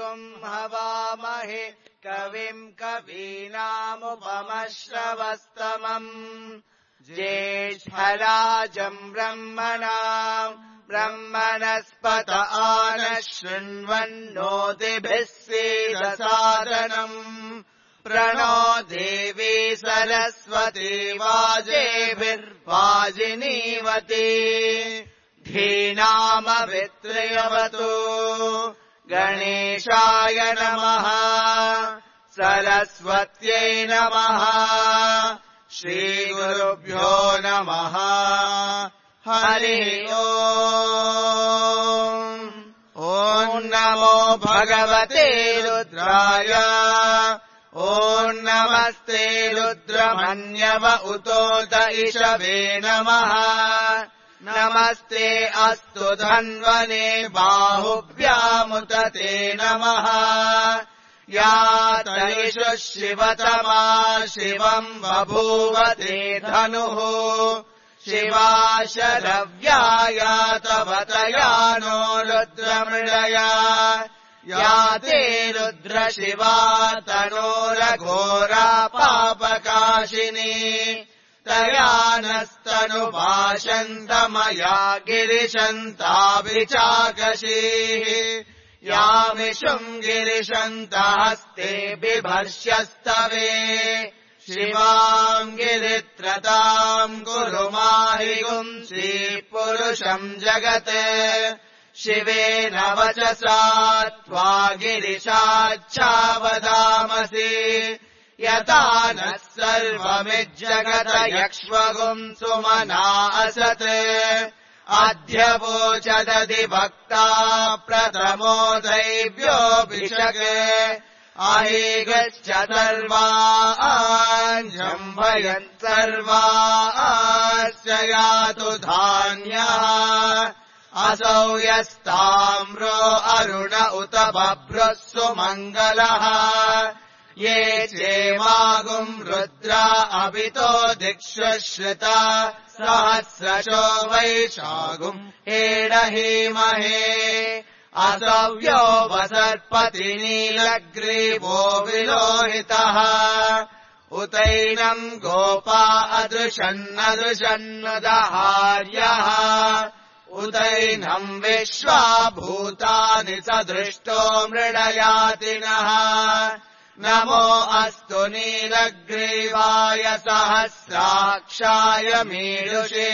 हवामहे कविम् कवीनामुपमश्रवस्तमम् ज्येष्ठराजम् ब्रह्मणस्पत आनः शृण्वन्नोतिभिः सीदसादनम् प्रणो देवी सरस्वती वाजेभिर्वाजिनीवती धीनामवित्रयवतु गणेशाय नमः सरस्वत्यै नमः श्रीगुरुभ्यो नमः हरि ओम् ॐ नमो भगवते रुद्राय ॐ नमस्ते रुद्रमन्यव उतोत इषवे नमः नमस्ते अस्तु धन्वने बाहुभ्यामुत ते नमः या तैषु शिवतमा शिवम् बभूव ते धनुः शिवा शरव्या तव तया नो रुद्रमृळया या ते रुद्रशिवा तनोरघोरा पापकाशिनी तया नस्तनुभाषन्तमया गिरिशन्ताभिचाकशीः यामिषुम् गिरिशन्तहस्ते बिभर्ष्यस्तवे शिवाम् गिरित्रताम् कुरु माहिगुंसि पुरुषम् जगत् शिवेन वचसा त्वा गिरिशाच्छावदामसि यथा नः सर्वमिज्जगत यक्ष्वगुंसुमना असत् अद्य वोचदधिभक्ता प्रथमो दैव्योऽभिषक् अहीगश्च सर्वाञ्जम्भयन् सर्वाश्च यातु धान्यः असौ यस्ताम्रो अरुण उत बभ्रः सुमङ्गलः ये चेमागुम् रुद्रा अभितो दिक्षु श्रुता सहस्रशो वैशागुम् हेडहीमहे असव्यो वसर्पति नीलग्रीवो विलोहितः उतैनम् गोपा अदृशन्नदृशन्नुदहार्यः उतैनम् विश्वा भूतानि सदृष्टो मृडयातिनः नमो अस्तु नीलग्रीवाय सहस्राक्षाय मीडुषे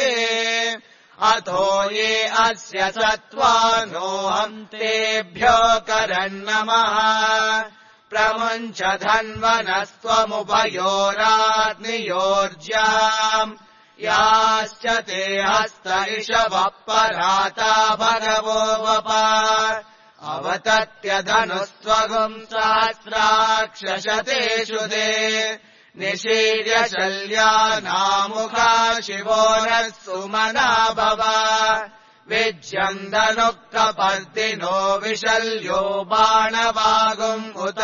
अथो ये अस्य सत्त्वानोऽहम् तेभ्यो करन्नमः प्रमुञ्च धन्वनस्त्वमुभयोराग्नियोर्ज्याम् याश्च ते हस्त इषवः पराता भगवो वप अवतत्यधनुस्त्वगुम् सहस्राक्षशतेषु ते निशीर्य शल्यानामुखा शिवो नः सुमना भव विज्यन्दनुक्तपर्दिनो विशल्यो बाणवागुम् उत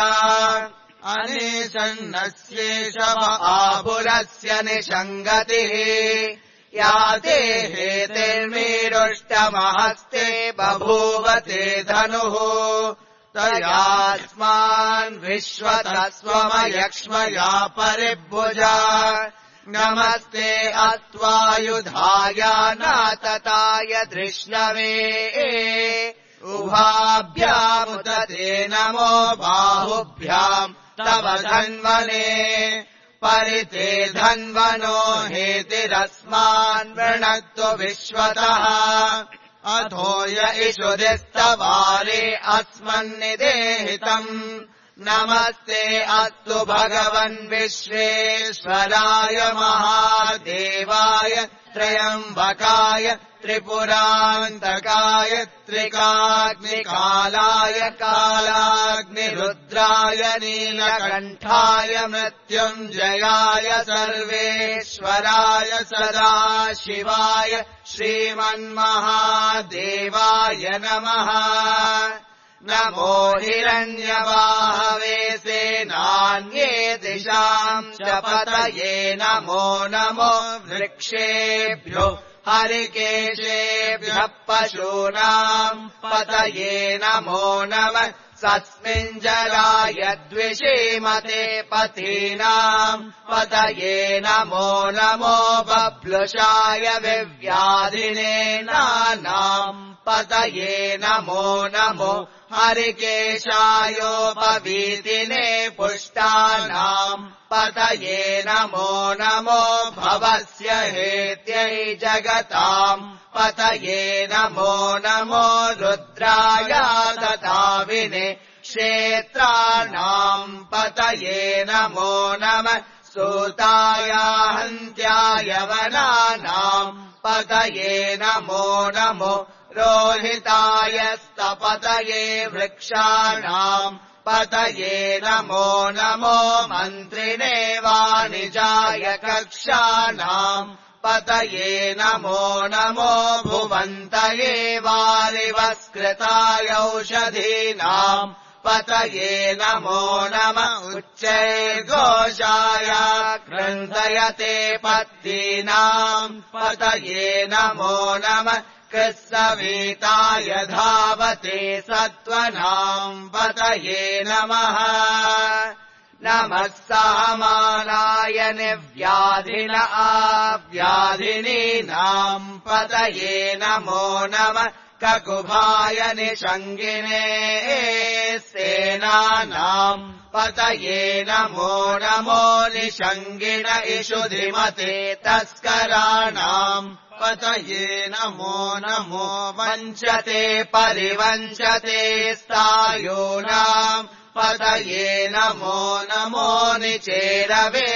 अनेशन्नस्येषव आपुरस्य निषङ्गतिः या ते हेतिर्मीरुष्टमहस्ते बभूव ते धनुः तयास्मान् विश्वतः स्वमयक्ष्मया परिभुजा नमस्ते अत्वायुधाय नातताय धृष्णवे उभाभ्यामुत ते नमो बाहुभ्याम् तव धन्वने परिते धन्वनो हेतिरस्मान् वृणक्तु विश्वतः अथो य इषुधिस्तवारे अस्मन्निदेहितम् नमस्ते अस्तु भगवन् विश्वेश्वराय महादेवाय त्र्यम्बकाय त्रिपुरान्तकाय त्रिकाग्निकालाय कालाग्निरुद्राय नीलकण्ठाय मृत्युञ्जयाय सर्वेश्वराय सदाशिवाय श्रीमन्महादेवाय नमः नमो हिरण्यवाहवे सेनान्ये दिशाम् च पतये नमो नमो वृक्षेभ्यो हरिकेशेभ्यः पशूनाम् पतये नमो नमः सस्मिञ्जराय द्विषीमते पतीनाम् पतये नमो नमो बभ्लुषाय विव्याधिने नानाम् पतये नमो नमो हरिकेशायोपवीतिने पुष्टानाम् पतये नमो नमो भवस्य हेत्यै जगताम् पतये नमो नमो रुद्राय तथाविने क्षेत्राणाम् पतये नमो नमः सूताय हन्त्याय वनानाम् पतये नमो नमो रोहिताय स्तपतये वृक्षाणाम् पतये नमो नमो मन्त्रिणे वाणिजाय कक्षाणाम् पतये नमो नमो भुवन्तये वारिवस्कृताय औषधीनाम् पतये नमो नमः उच्चैर्घोषाय क्रन्दयते पत्नीनाम् पतये नमो नमः कृत्सवीताय धावते सत्त्वनाम् पतये नमः नमः सहमानाय निव्याधिन आव्याधिनीनाम् पतये नमो नमः ककुभाय निषङ्गिने सेनानाम् पतये नमो नमो निषङ्गिन इषुधिमते तस्कराणाम् पतये नमो नमो वञ्चते परिवञ्चते स्थायूनाम् पतये नमो नमो निचेरवे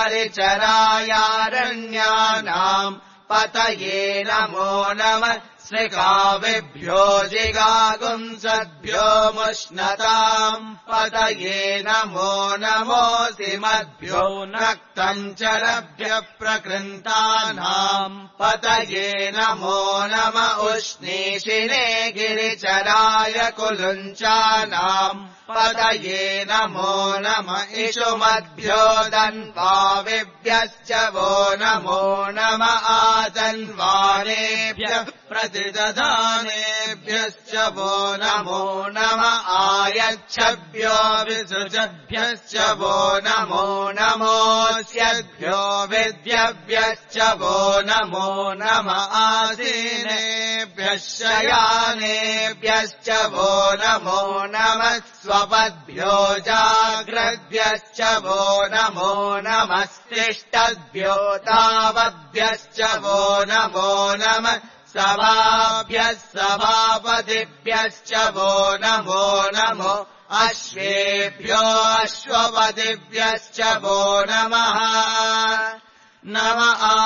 परिचरायारण्यानाम् पतये नमो नमः श्रिकाविभ्यो जिगागुंसद्भ्यो मुष्णताम् पतये नमो नमोऽसिमद्भ्यो नक्तञ्चरभ्यः प्रकृन्तानाम् पतये नमो नम उष्णीषिणे गिरिचराय कुलुञ्चानाम् पतये नमो नम इषुमद्भ्यो दन्वाविभ्यश्च वो नमो नम आदन्वानेभ्यः प्रतिदधानेभ्यश्च वो नमो नम आयच्छभ्यो विसृजभ्यश्च वो नमो नमोऽस्यभ्यो विद्यभ्यश्च वो नमो नम आसीनेभ्यः शयानेभ्यश्च वो नमो नमः स्वपद्भ्यो जाग्रद्भ्यश्च वो नमो नमस्तिष्ठद्भ्यो तावद्भ्यश्च वो नमो नमः सभाभ्यः सभापतिभ्यश्च वो नमो नमो अश्वेभ्यो अश्वपतिभ्यश्च वो नमः नम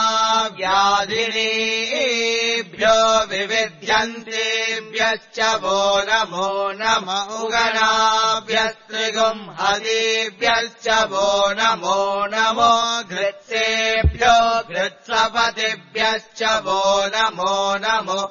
आव्याधिनीभ्यो विविध्यन्तेभ्यश्च वो नमो नम उगणाभ्यस्त्रिगुंहतीभ्यश्च वो नमो नमो घृत्सेभ्यो घृत्सपतिभ्यश्च वो नमो नमो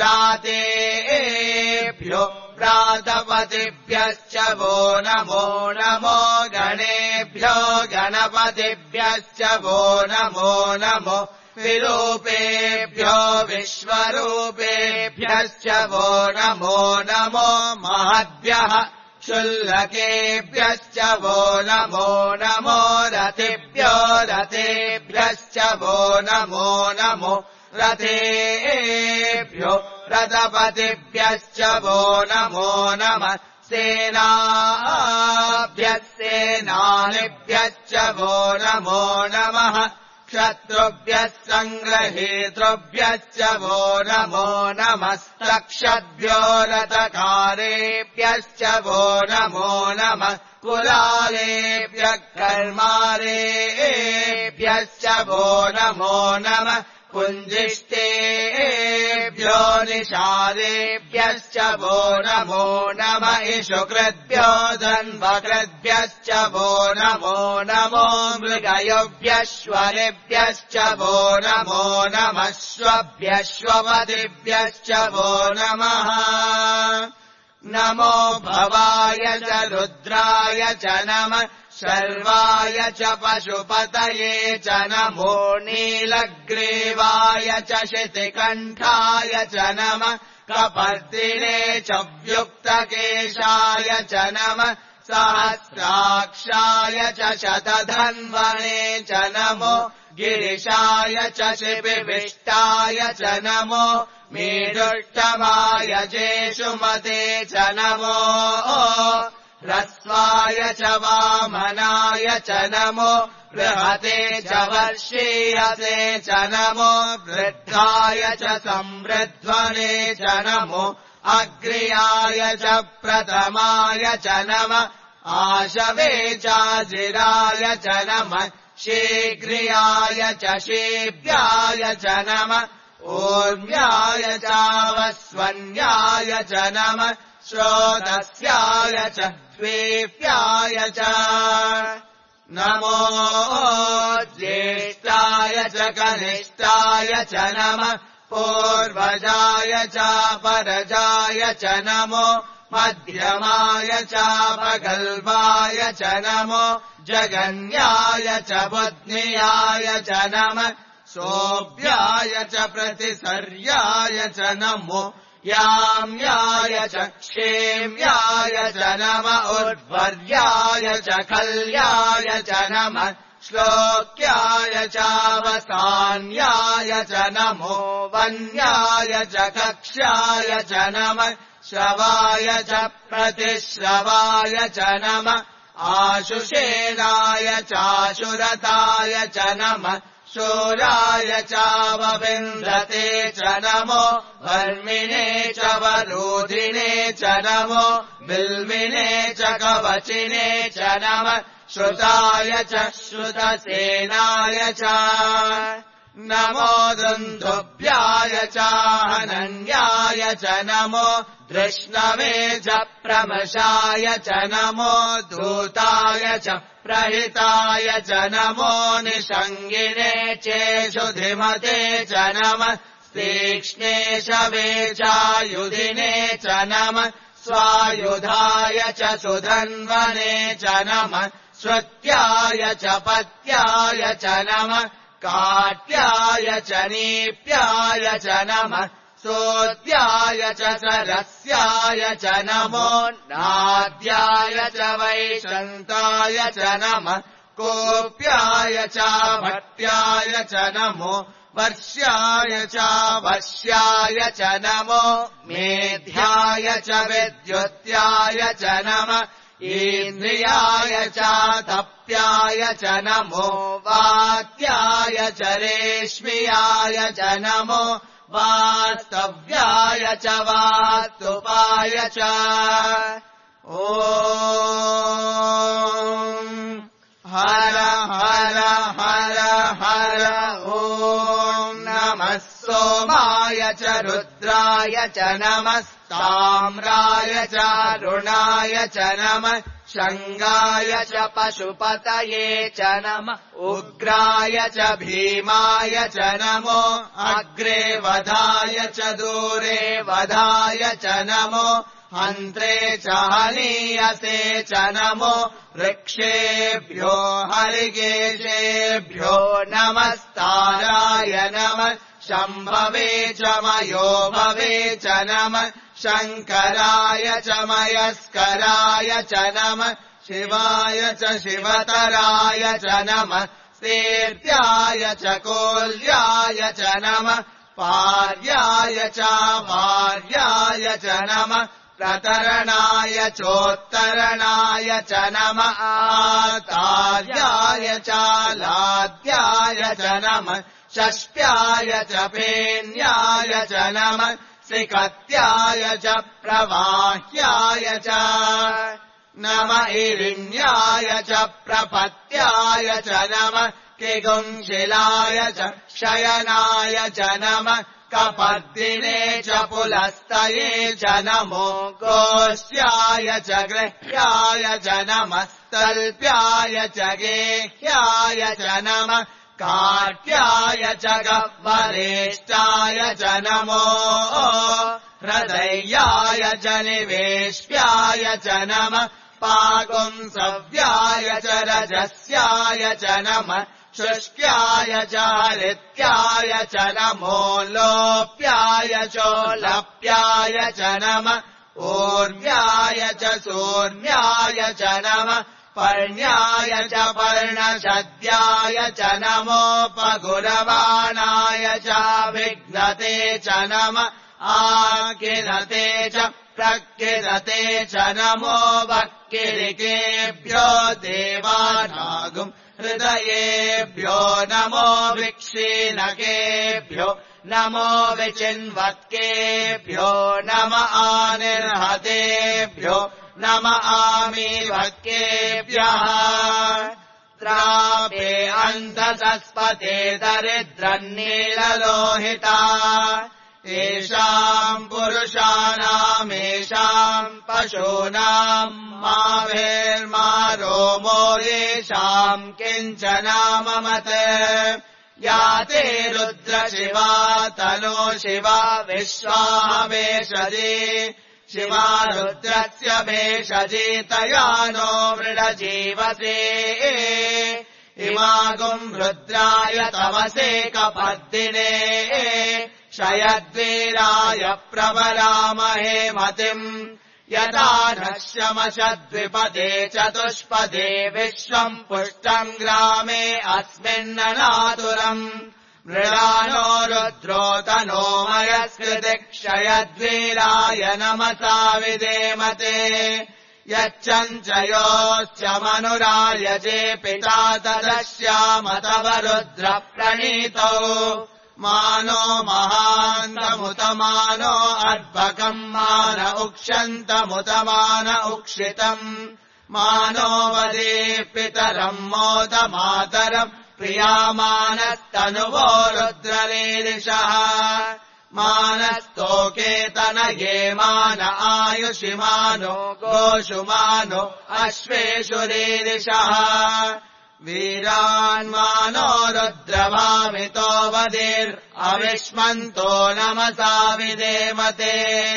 व्रातेभ्यो व्रातपतिभ्यश्च वो नमो नमो गणेभ्यो गणपतिभ्यश्च वो नमो नमो विरूपेभ्यो विश्वरूपेभ्यश्च वो नमो नमो महद्भ्यः क्षुल्लकेभ्यश्च वो नमो नमो रथेभ्यो रथेभ्यश्च वो नमो नमो रथेभ्यो रथपतिभ्यश्च वो नमो नमः सेनाभ्यः सेनानिभ्यश्च वो नमो नमः क्षत्रुभ्यः सङ्ग्रहेतृभ्यश्च वो नमो नमस्तक्षद्भ्यो रथकारेभ्यश्च वो नमो नमः कुलालेभ्यः कर्मारेभ्यश्च वो नमो नमः पुञ्जिष्टेभ्यो निषादेभ्यश्च वो नमो नम इषुकृद्भ्यो धन्वकृद्भ्यश्च वो नमो नमो मृगयोभ्यश्वरेभ्यश्च वो नमो नमश्वभ्यश्वपतिभ्यश्च वो नमः नमो भवाय च रुद्राय च नमः शर्वाय च पशुपतये च नमो नीलग्रीवाय च शितिकण्ठाय च नमः कपर्दिने च व्युक्तकेशाय च नमः सहस्राक्षाय च शतधन्वने च नमो गिरिशाय च शिबिविष्टाय च नमो मेरुष्टमाय जेषुमते च नमो ह्रस्वाय च वामनाय च नमो बृहते च वर्षीयसे च नमो वृद्धाय च संवृध्वने च नमो अग्र्याय च प्रथमाय च नमः आशवे चाजिराय च नमः शीघ्रियाय च शीभ्याय च नमः ऊर्म्याय चावस्वन्याय च नमः श्रोतस्याय च द्वीप्याय च नमो ज्येष्ठाय च कनिष्ठाय च नमः पूर्वजाय चापरजाय च नमो मध्यमाय चापगल्भाय च नमो जगन्याय च बुद्ध्याय च नमः सोऽभ्याय च प्रतिसर्याय च नमो याम्याय च क्षेम्याय च नमः उर्वर्याय च खल्याय च नमः श्लोक्याय चावसान्याय च नमो वन्याय च कक्ष्याय च नमः श्रवाय च प्रतिश्रवाय च नमः आशुषेणाय चाशुरताय च नमः शूराय चावविन्दते च नमो वर्मिणे च वरोधिने च नमो बिल्मिने च कवचिने च नमः श्रुताय च श्रुतसेनाय च नमो दुन्दुभ्याय चाहनन्याय च नमो धृष्णवे च प्रमशाय च नमो दूताय च प्रहिताय च नमो निषङ्गिने चेषुधिमते च नमः तीक्ष्णे शवे चायुधिने च नमः स्वायुधाय च सुधन्वने च नमः श्रुत्याय च पत्याय च नमः काट्याय च नीप्याय च नमः सोत्याय च सरस्याय च नमो नाद्याय च वैशन्ताय च नमः कोप्याय च भट्याय च नमो वर्ष्याय च वश्याय च नमो मेध्याय च विद्युत्याय च नमः इन्द्रियाय च तप्याय च नमो वात्याय च रेश्मियाय च नमो वास्तव्याय च वास्तुपाय च ॐ हर हर हर हर ॐ नमः सोमाय च रुद्राय च नमः ताम्राय च रुणाय च नमः शङ्गाय च पशुपतये च नमः उग्राय च भीमाय च नमो अग्रे वधाय च दूरे वधाय च नमो हन्त्रे च हनीयसे च नमो वृक्षेभ्यो हरिकेशेभ्यो नमस्ताराय नमः शम्भवे च मयोभवे च नमः शङ्कराय च मयस्कराय च नमः शिवाय च शिवतराय च नमः सेत्याय च कोल्याय च नमः पार्याय च वार्याय च नमः प्रतरणाय चोत्तरणाय च नमः आतार्याय च लाद्याय च नमः षष्ट्याय च फेन्याय च नमः सिकत्याय च प्रवाह्याय च नमः इरिण्याय च प्रपत्याय च नमः किगुंशिलाय च शयनाय च नमः कपर्दिने च पुलस्तये च नमो गोष्ठ्याय च गृह्याय च नमः तल्प्याय च गेह्याय च नमः काट्याय च गह्वरेष्ठाय च नमो हृदयाय च निवेश्याय च नमः पागुंसव्याय च रजस्याय च नमः शुष्क्याय च हरित्याय च नमो लोप्याय चोलप्याय आप्याय च नमः ऊर्व्याय च सूर्याय च नमः पर्ण्याय च पर्णशद्याय च नमोपगुरवाणाय च विघ्नते च नमः आकिलते च प्रकिलते च नमो वक्किलिकेभ्यो देवानागुम् हृदयेभ्यो नमो विक्षीणकेभ्यो नमो विचिन्वत्केभ्यो नम आनिर्हतेभ्यो नम आमीवत्केभ्यः त्रापे अन्तसस्पते दरिद्रन्नीललोहिता येषाम् पुरुषाणामेषाम् पशूनाम् मावेर्मारोमो येषाम् किञ्चनाममत् या ते रुद्रशिवा तनो शिवा विश्वावेशजी शिवा रुद्रस्य भेषजी तया नो मृडजीवसे इमागुम् रुद्राय तमसे कपर्दिने शयद्वीराय प्रवरामहे मतिम् यदा नश्यमशद्विपदे चतुष्पदे विश्वम् पुष्टम् ग्रामे अस्मिन्ननातुरम् मृडानो रुद्रो तनो मयस्कृति क्षयद्वीराय नमसा विदेमते यच्चञ्चयोश्च मनुरायजे पिता तदस्याम तव रुद्र प्रणीतौ मानो महान्तमुतमानो अर्भकम् मान उक्षन्तमुतमान उक्षितम् मानो वदे पितरम् मोदमातरम् प्रियामानस्तनुवो रुद्ररीरिषः मानस्तोकेतनये मान आयुषिमानो गोषुमानो अश्वेषु रीरिषः वीरान्मानो रुद्रभामितो वदिर्अविष्मन्तो नमसा विदेमते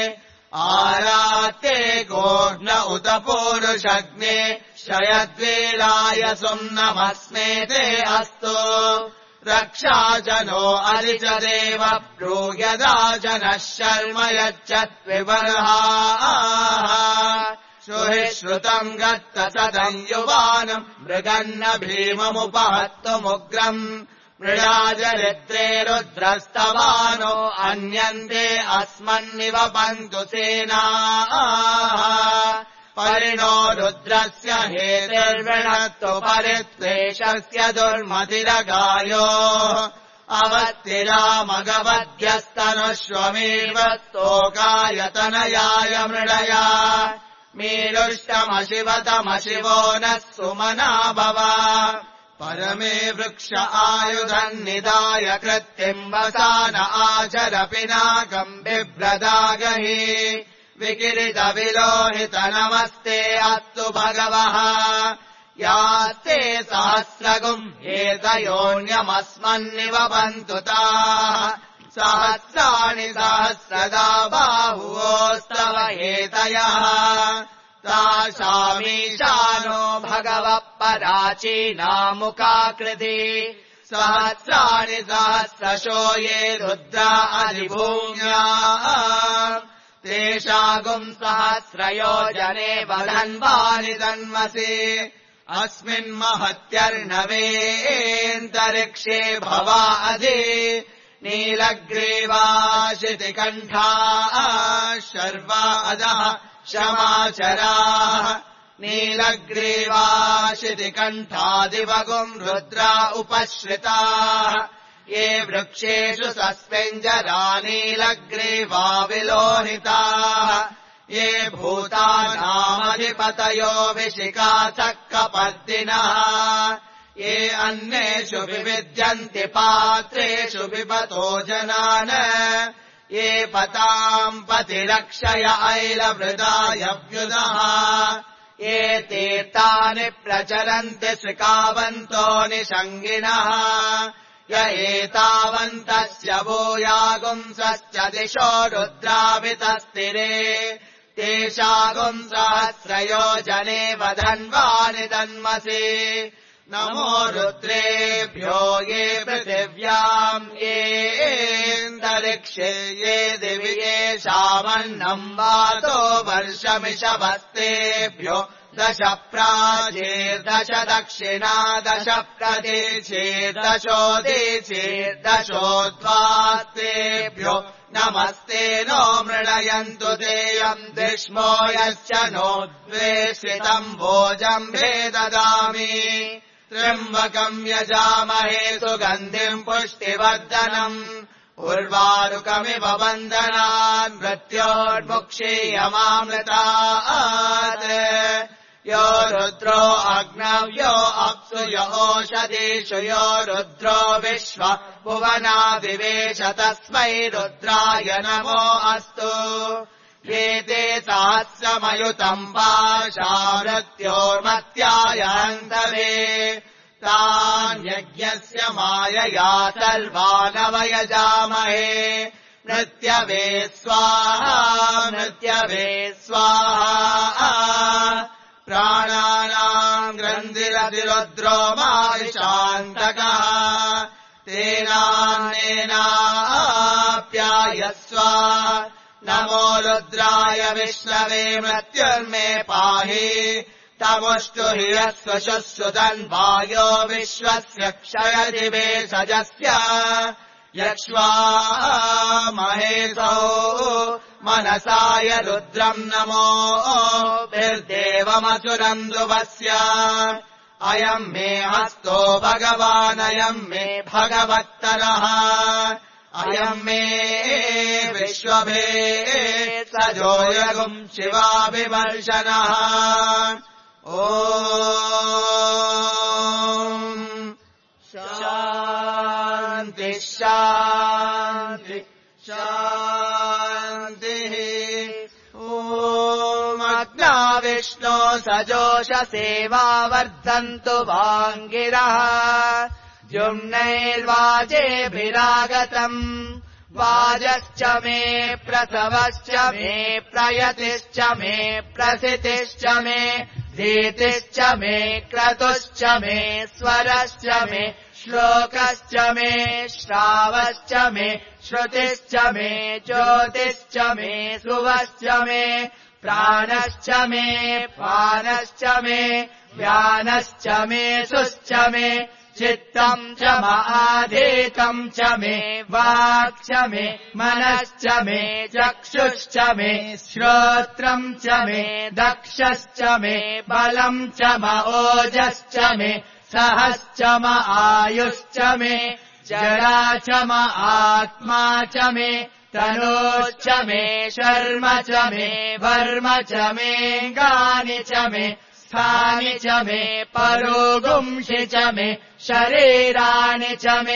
आराते गोढ्न उत पूरुषग्ने शयद्वीराय सुम्नमस्मेते अस्तु रक्षाजनो अधिचदेव ब्रूयदा जनः शर्म यच्चत्विबर्हाः श्रुहि श्रुतम् गत्त सदम् युवानम् मृगन्न भीममुपहत्तुमुग्रम् मृडाजरित्रे रुद्रस्तवानो अन्यन्ते अस्मन्निवपन्तु सेनाः परिणो रुद्रस्य हेतिर्विणत्तु परित्वेषस्य दुर्मतिरगायो अवत्तिरामगवद्यस्तनुष्वमीर्वत्तोकायतनयाय मृडया मीरुष्टमशिवतमशिवो नः सुमना भव परमे वृक्ष आयुधम् निदाय कृत्तिम् वसान आचर पिनाकम् बिभ्रदागहि विकिरितविलोहित नमस्ते अस्तु भगवः यास्ते सहस्रगुम् हेतयोऽन्यमस्मन्निवपन्तु ताः सहस्राणि सहस्रदा बाहुवोस्तव हेतयः तासामीशानो भगवः पराचीनामुकाकृति सहस्राणि सहस्रशो ये रुद्रा अधिभूम्या तेषागुम् सहस्रयोजने वदन्वानि तन्मसि अस्मिन्महत्यर्णवेऽन्तरिक्षे भवा अधि नीलग्रीवाशितिकण्ठाः शर्वा अधः क्षमाचराः नीलग्रीवाशितिकण्ठादिवगुम् रुद्रा उपश्रिताः ये वृक्षेषु सस्मिञ्जरा नीलग्रीवा विलोहिताः ये भूतानामधिपतयो विशिखाचक्रपर्दिनः ये अन्येषु विविद्यन्ति पात्रेषु पिबतो जनान् ये पताम् पतिरक्षय ऐलवृदायव्युदः ये तीर्थानि प्रचरन्ति श्रिकावन्तो निषङ्गिणः य एतावन्तस्य भूयागुंसश्च दिशो रुद्रावितस्तिरे तेषागुम् सहस्रयोजने वधन्वानि तन्मसि नमो रुद्रेभ्यो ये पृथिव्याम् येऽन्तरिक्षे ये दिवि येषामन्नम् वातो वर्षमिषवस्तेभ्यो 10 प्राचीर्दश दक्षिणा 10 प्रतीचीर्दशोदीचीर्दशोद्वास्तेभ्यो नमस्ते नो मृणयन्तु तेयम् दिष्मो यश्च नो द्वेषितम् भोजम्भे ददामि त्र्यम्बकम् यजामहे सुगन्धिम् पुष्टिवर्धनम् उर्वारुकमिव वन्दनान् मृत्योर्मुक्षीयमामृतात् यो रुद्रो अग्नव्यो अप्सु यो ओषधीषु यो रुद्रो विश्व भुवना विवेश तस्मै रुद्राय नमो अस्तु एते सहस्रमयुतम् पाशा मृत्योर्मत्याय हन्तवे तान् यज्ञस्य मायया सर्वानवयजामहे मृत्यवे स्वाहा मृत्यवे स्वाहा प्राणानाम् ग्रन्थिरतिरुद्रो माविशान्तकः तेनान्नेनाप्यायस्व नमो रुद्राय विष्णवे मृत्युर्मे पाहि तमुष्टु हि यस्वशुश्रुतन्वायो विश्वस्य क्षयति वेषजस्य यक्ष्वा महेशौ मनसाय रुद्रम् नमो निर्देवमसुरम् ध्रुवस्य अयम् मे हस्तो भगवानयम् मे भगवत्तरः अयम् मे विश्वभेत्सजोयगुम् शिवाभिमर्शनः ॐ शान्ति शान्ति शान्तिः ॐ अग्ना विष्णो सजोषसेवा वर्धन्तु वाङ्गिरः जुम्नैर्वाजेभिरागतम् वाजश्च मे प्रसवश्च मे प्रयतिश्च मे प्रसितिश्च मे धीतिश्च मे क्रतुश्च मे स्वरश्च मे श्लोकश्च मे श्रावश्च मे श्रुतिश्च मे ज्योतिश्च मे सुवश्च मे प्राणश्च मे पानश्च मे व्यानश्च मे सुश्च मे चित्तम् च महाधीतम् च मे वाक् च मे मनश्च मे चक्षुश्च मे श्रोत्रम् च मे दक्षश्च मे बलम् च ओजश्च मे सहश्च आयुश्च मे जरा च आत्मा च मे तनोश्च मे शर्म च मे वर्म च मे गानि च मे स्थानि च मे परोगुंषि च मे शरीराणि च मे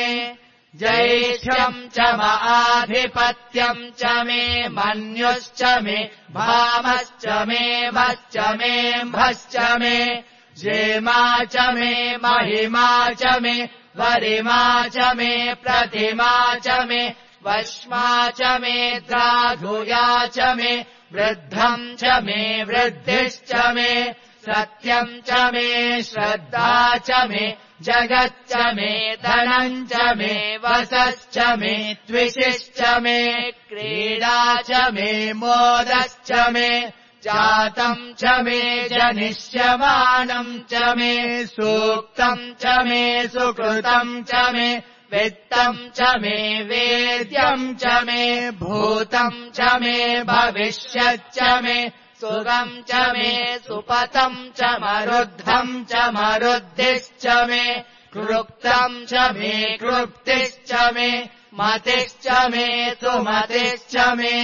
जैष्ठ्यम् च आधिपत्यम् च मे मन्युश्च मे भामश्च मे भश्च मे भश्च मे जेमा च मे महिमा च मे वरिमा च मे प्रतिमा च मे वश्मा च मे द्राघुया च मे वृद्धम् च मे वृद्धिश्च मे सत्यम् च मे श्रद्धा च मे जगच्च मे धनम् च मे वसश्च मे द्विषिश्च मे क्रीडा च मे मोदश्च मे जातम् च मे जनिष्यमानम् च मे सूक्तम् च मे सुकृतम् च मे वित्तम् च मे वेद्यम् च मे भूतम् च मे भविष्यच्च मे सुगम् च मे सुपतम् च मरुद्धम् च मरुद्धिश्च मे कृक्तम् च मे कृप्तिश्च मे मतिश्च मे सुमतिश्च मे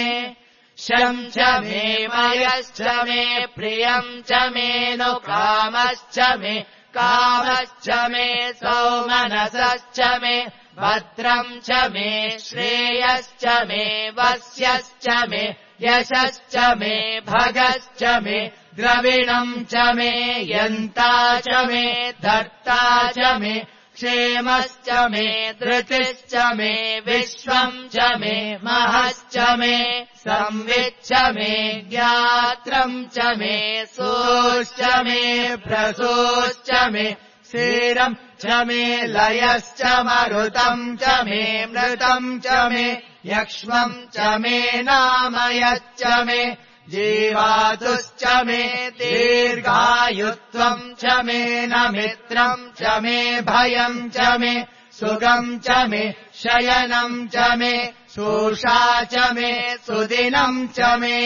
शम् च मे मयश्च मे प्रियम् च मे नु कामश्च मे कामश्च मे सौमनसश्च मे भद्रम् च मे श्रेयश्च मे वस्यश्च मे यशश्च मे भगश्च मे द्रविणम् च मे यन्ता च मे धर्ता च मे क्षेमश्च मे धृतिश्च मे विश्वम् च मे महश्च मे संविच्च मे ज्ञात्रम् च मे सोश्च मे प्रसोश्च मे क्षीरम् च मे लयश्च मरुतम् च मे मृतम् च मे यक्ष्मम् च मे नामयच्च मे जीवातुश्च मे दीर्घायुत्वम् च मे नमित्रम् च मे भयम् च मे सुगम् च मे शयनम् च मे शोषा च मे सुदिनम् च मे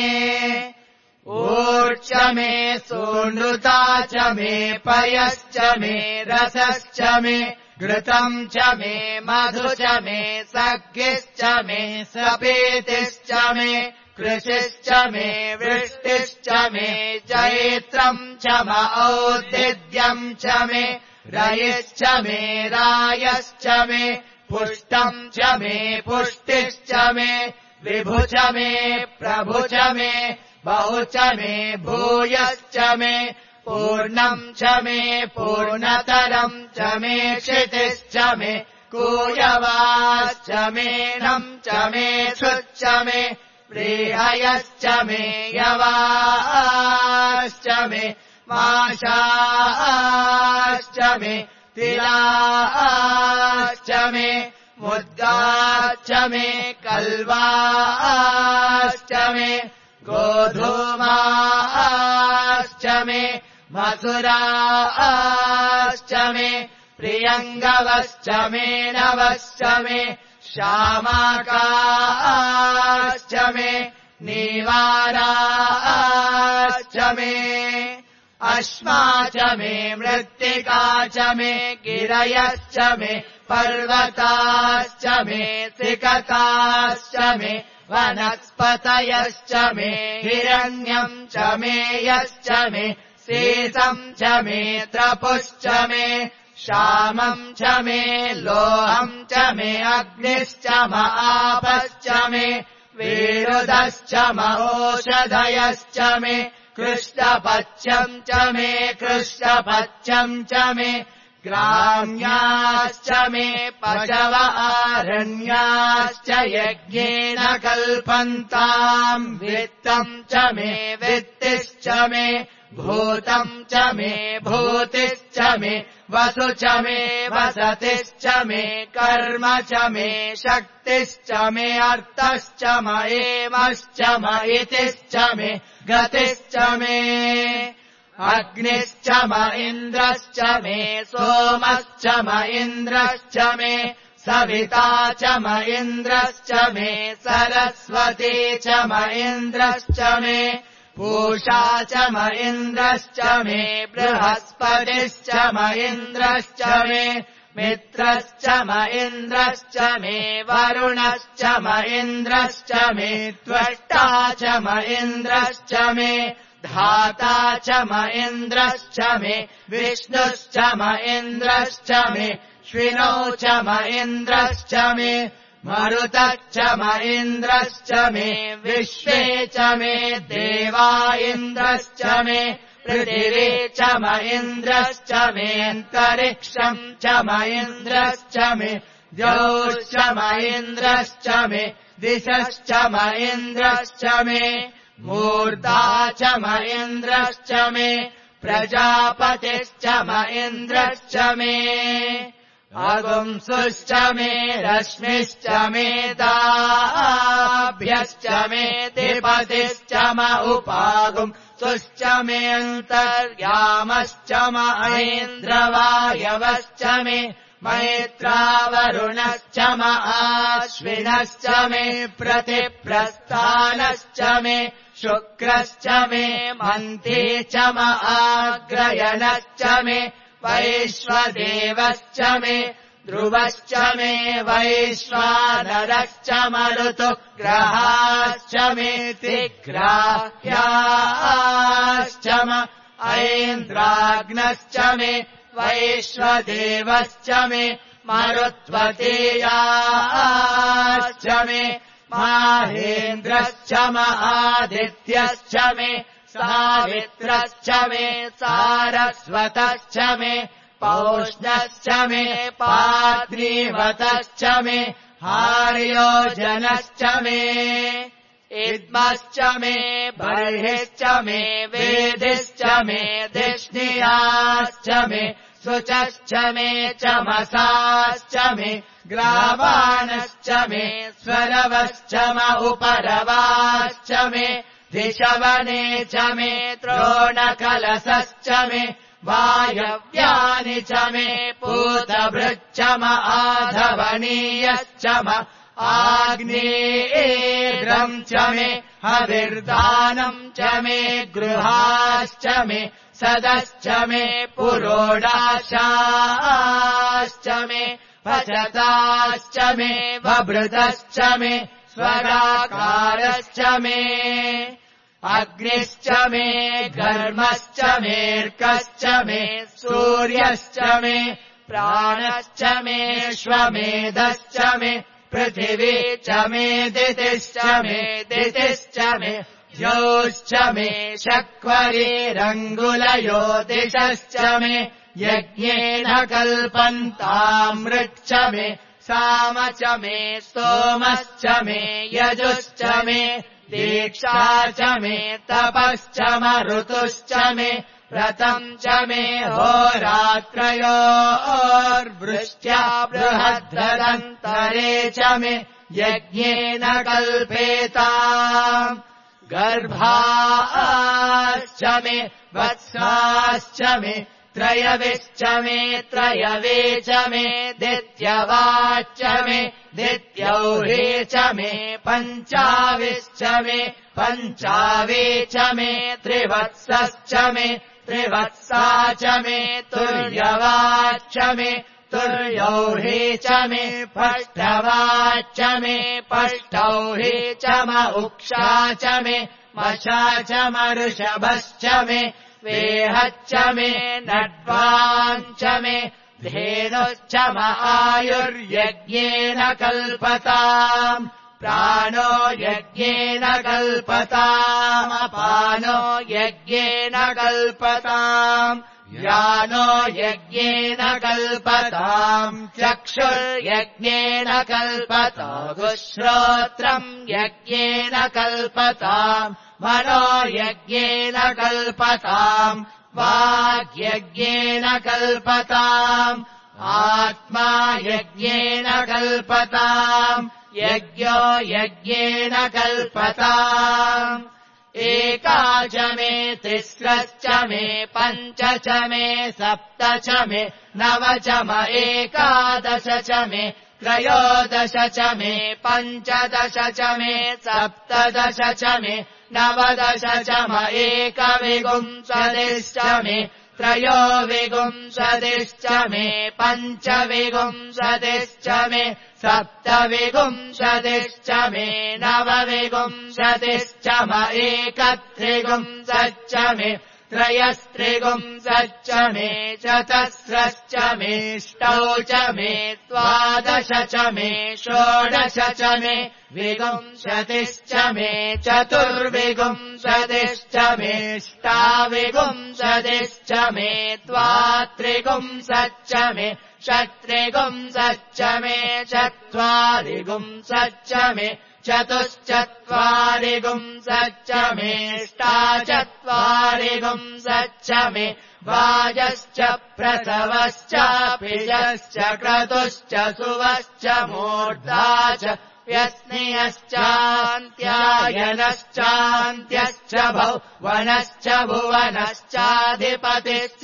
ऊर्च मे सोनृता च मे पयश्च मे रसश्च मे घृतम् च मे मधु च मे सख्यश्च मे सपेतिश्च मे कृषिश्च मे वृष्टिश्च मे जैत्रम् च औद्दिद्यम् च मे रयिश्च मे रायश्च मे पुष्टम् च मे पुष्टिश्च मे विभु च मे प्रभु च मे बहु च मे भूयश्च मे पूर्णम् च मे पूर्णतरम् च मे क्षितिश्च मे कूयवाश्च मेनम् च मे शुच्च मे प्रीहयश्च मे यवाश्च मे माशाश्च मे तिलाश्च मे मुद्गाश्च मे कल्वाश्च मे गोधूमाश्च मे मसुराश्च मे प्रियङ्गवश्च मे नवश्च मे श्यामाकाश्च मे नीवाराश्च मे अश्मा च मे मृत्तिका च मे गिरयश्च मे पर्वताश्च मे सिकताश्च मे वनस्पतयश्च मे हिरण्यम् च मे यश्च मे सीसम् च मे त्रपुश्च मे श्यामम् च मे लोहम् च मे अग्निश्च आपश्च मे विरुदश्च ओषधयश्च मे कृष्णपच्यम् च मे कृष्णपच्यम् च मे ग्राम्याश्च मे पशव आरण्याश्च यज्ञेन कल्पन्ताम् वित्तम् च मे वित्तिश्च मे भूतम् च मे भूतिश्च मे वसु च मे वसतिश्च मे कर्म च मे शक्तिश्च मे अर्थश्च मयेमश्च मयितिश्च मे गतिश्च मे अग्निश्च म इन्द्रश्च मे सोमश्च म इन्द्रश्च मे सविता च म इन्द्रश्च मे सरस्वती च म इन्द्रश्च मे पूषा च म इन्द्रश्च मे बृहस्पतिश्च म इन्द्रश्च मे मित्रश्च म इन्द्रश्च मे वरुणश्च म इन्द्रश्च मे त्वष्टा च म इन्द्रश्च मे धाता च म इन्द्रश्च मे विष्णुश्च म इन्द्रश्च मे श्विनौ च म इन्द्रश्च मे मरुतश्च म इन्द्रश्च मे विश्वे च मे देवा इन्द्रश्च मे पृथिवी च म इन्द्रश्च मे अन्तरिक्षम् च म इन्द्रश्च मे द्यौश्च म इन्द्रश्च मे दिशश्च म इन्द्रश्च मे मूर्धा च म इन्द्रश्च मे प्रजापतिश्च म इन्द्रश्च मे अगुंसुश्च मे रश्मिश्च मे दाभ्यश्च मे दिपतिश्च म उपागुंसुश्च मे अन्तर्यामश्च म ऐन्द्रवायवश्च मे मैत्रावरुणश्च म आश्विनश्च मे प्रतिप्रस्थानश्च मे शुक्रश्च मे मन्ती च म आग्रयणश्च मे वैश्वदेवश्च मे ध्रुवश्च मे वैश्वानरश्च मरुतु ग्रहाश्च मे तिग्राह्याश्च म ऐन्द्राग्नश्च मे वैश्वदेवश्च मे मरुत्वतीयाश्च मे माहेन्द्रश्च म आदित्यश्च मे सावित्रश्च मे सारस्वतश्च मे पौष्णश्च मे पाद्रीवतश्च मे हार्योजनश्च मे इद्मश्च मे बर्हिश्च मे वेदिश्च मे धिष्णियाश्च मे शुचश्च मे चमसाश्च मे ग्रावाणश्च मे स्वरवश्च म उपरवाश्च मे धिशवने च मे द्रोणकलशश्च मे वायव्यानि च मे पूतभृच्च म आधवनीयश्च म आग्नेयेन्द्रम् च मे हविर्दानम् च मे गृहाश्च मे सदश्च मे पुरोडाशाश्च मे पचताश्च मे वभृतश्च मे स्वराकारश्च मे अग्निश्च मे घर्मश्च मेऽर्कश्च मे सूर्यश्च मे प्राणश्च मे श्वमेधश्च मे पृथिवी च मे दितिश्च मे दितिश्च मे द्यौश्च मे शक्वरीरङ्गुलयो दिशश्च मे यज्ञेन कल्पन्तामृच्च मे साम च मे स्तोमश्च मे यजुश्च मे दीक्षा च मे तपश्च मरुतुश्च मे व्रतम् च मे होरात्रयोर्वृष्ट्या बृहद्धरन्तरे च मे यज्ञेन कल्पेताम् गर्भाश्च मे वत्साश्च मे त्रयविश्च मे त्रयवे च मे दित्यवाच्च मे दित्यौहे च मे पञ्चाविश्च मे पञ्चावे च मे त्रिवत्सश्च मे त्रिवत्सा च मे तुर्यवाच्च मे तुर्यौहे च मे पष्टवाच्च मे पष्टौहे च म उक्षा च मे मशा च मऋषभश्च मे वेहच्च मे नड्वाञ्च मे धेनुश्च म आयुर्यज्ञेन कल्पताम् प्राणो यज्ञेन कल्पताम् अपानो यज्ञेन कल्पताम् यानो यज्ञेन कल्पताम् चक्षुर्यज्ञेन कल्पताम् श्रोत्रम् यज्ञेन कल्पताम् मनो यज्ञेन कल्पताम् वाग्यज्ञेन कल्पताम् आत्मा यज्ञेन कल्पताम् यज्ञो यज्ञेन कल्पताम् एका च मे तिस्रश्च मे पञ्च च मे सप्त च मे नव च म एकादश च मे त्रयोदश च मे पञ्चदश च मे सप्तदश च मे नवदश च म एकविंशतिश्च मे त्रयोविंशतिश्च मे पञ्चविंशतिश्च मे सप्तविंशतिश्च मे नवविंशतिश्च म एकत्रिंशच्च मे त्रयस्त्रिंशच्च मे चतस्रश्च मेऽष्टौ च मे द्वादश च मे षोडश च मे विंशतिश्च मे चतुर्विंशतिश्च मेऽष्टाविंशतिश्च मे द्वात्रिंशच्च मे षट्त्रिंशच्च मे चत्वारिंशच्च मे चतुश्चत्वारिंशच्च मेऽष्टाचत्वारिंशच्च मे वाजश्च प्रसवश्च पिजश्च क्रतुश्च सुवश्च मूर्धा च व्यस्नियश्चान्त्यायनश्चान्त्यश्च भुवनश्च भुवनश्चाधिपतिश्च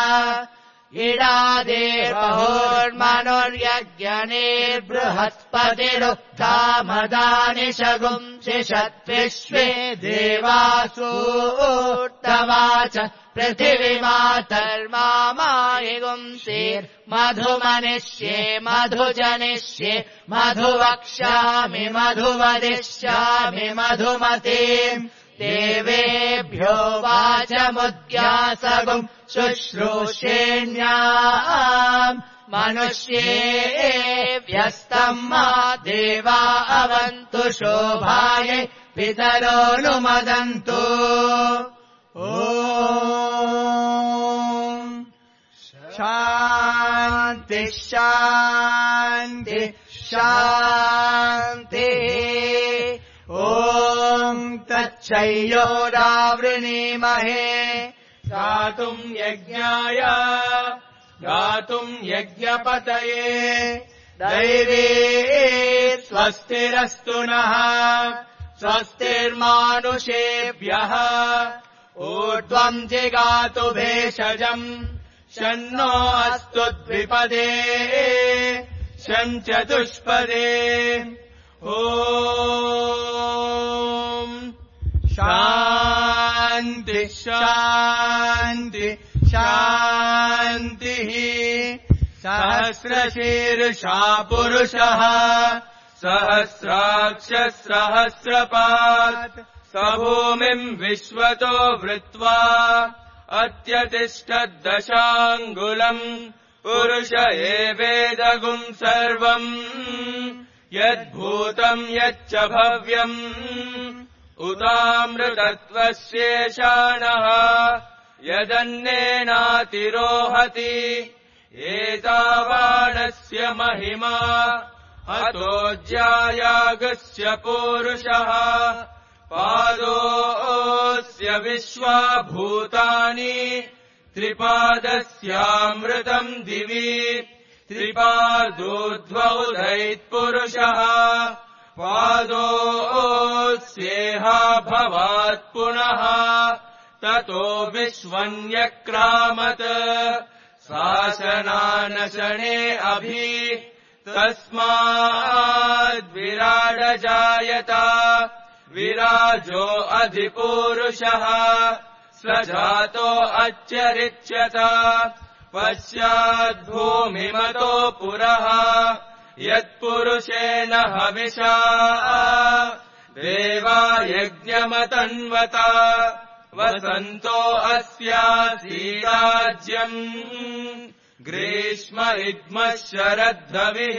इडादेवहोर्मनुर्यज्ञनेर्बृहस्पतिरुक्तामदानि शगुंसिषद्विश्वे देवासूर्तवाच पृथिवीमातर्मामायिगुंसेर्मधुमनिष्ये मधुजनिष्ये मधुवक्ष्यामि मधुवदिष्यामि मधुमतीम् देवेभ्यो वाचमुद्यासगुम् शुश्रूषेण्याम् मनुष्येभ्यस्तम् मा देवा अवन्तु शोभायै पितरोऽनुमदन्तु ॐ शान्ति शान्ति शान्तिः ॐ तच्छय्योरावृणीमहे गातुम् यज्ञाय गातुम् यज्ञपतये दैवे स्वस्तिरस्तु नः स्वस्तिर्मानुषेभ्यः ऊर्ध्वम् जिगातु भेषजम् शन्नो अस्तु द्विपदे शञ्चतुष्पदे ॐ शान्ति शान्ति शान्तिः सहस्रशीर्षा पुरुषः सहस्राक्षः सहस्रपात् स भूमिम् विश्वतो वृत्वा अत्यतिष्ठद्दशाङ्गुलम् पुरुष एवेदगुम् सर्वम् यद्भूतम् यच्च भव्यम् उतामृतत्वस्येषाणः यदन्नेनातिरोहति एतावानस्य महिमा अतोऽज्यायागस्य पूरुषः पादोऽस्य विश्वा भूतानि त्रिपादस्यामृतम् दिवि त्रिपादोऽध्वौधैत्पुरुषः पादोऽस्येहा भवात् पुनः ततो विश्वन्यक्रामत् शासनानशने अभि तस्माद्विराडजायत विराजो अधिपूरुषः स जातो अच्चरिच्यत पश्चाद्भूमिमतो पुरः यत्पुरुषेण हविषा देवा यज्ञमतन्वत वसन्तो अस्यासीराज्यम् ग्रीष्म इद्मः शरद्धविः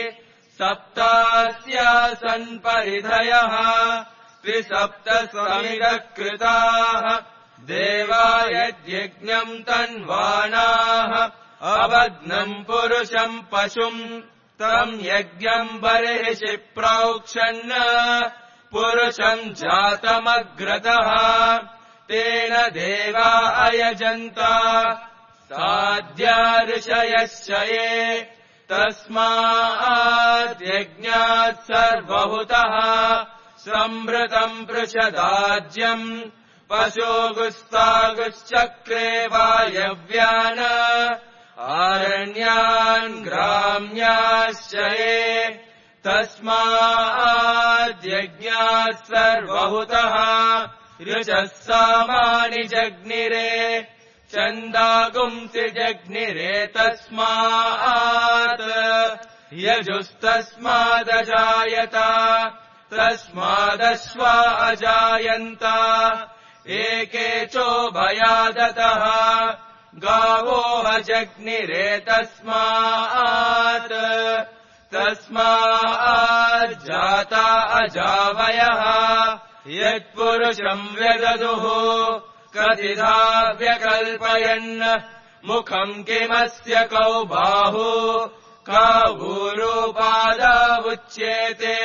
सप्तास्यासन् परिधयः त्रिसप्तसमिदः कृताः देवा यद्यज्ञम् तन्वानाः अवग्नम् पुरुषम् पशुम् तम् यज्ञम् बर्हिषि प्रोक्षन् पुरुषम् जातमग्रतः तेन देवा अयजन्त साध्या ऋषयश्च ये तस्माद्यज्ञात् सर्वहुतः सम्भृतम् पृषदाज्यम् पशोगुस्तागुश्चक्रे वायव्यान् आरण्यान् ग्राम्याश्च ये तस्माद्यज्ञात् सर्वहुतः ऋचः सामानि जग्निरे चन्दागुंसि जग्निरे तस्मात् यजुस्तस्मादजायत तस्मादश्वा अजायन्त एके चोभयादतः गावोह जग्निरे तस्माज्जाता अजावयः यत्पुरुषम् व्यददुः कथिधा व्यकल्पयन् मुखम् किमस्य कौ बाहु कावूरुपादावुच्येते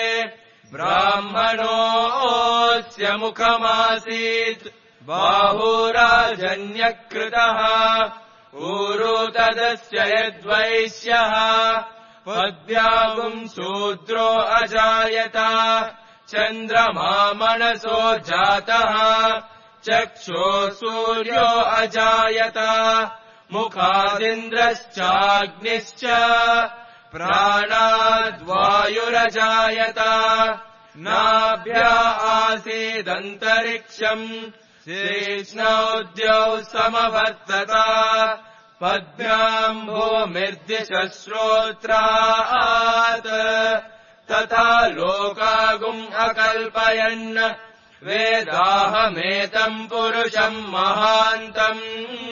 ब्राह्मणोऽस्य मुखमासीत् बाहुराजन्यकृतः ऊरु तदस्य यद्वैश्यः पद्भ्यागुम् शूद्रो अजायत चन्द्रमा मनसो जातः चक्षो सूर्यो अजायत मुखादिन्द्रश्चाग्निश्च प्राणाद्वायुरजायत नाभ्या आसीदन्तरिक्षम् शेष्णौद्यौ समवर्तत पद्भ्याम् भूमिर्दिशश्रोत्रात् तथा लोकागुम् अकल्पयन् वेदाहमेतम् पुरुषम् महान्तम्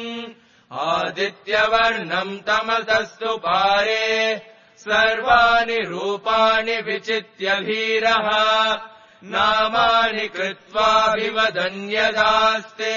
आदित्यवर्णम् तमसस्तु पारे सर्वाणि रूपाणि विचित्य धीरः नामानि कृत्वाभिवदन्यदास्ते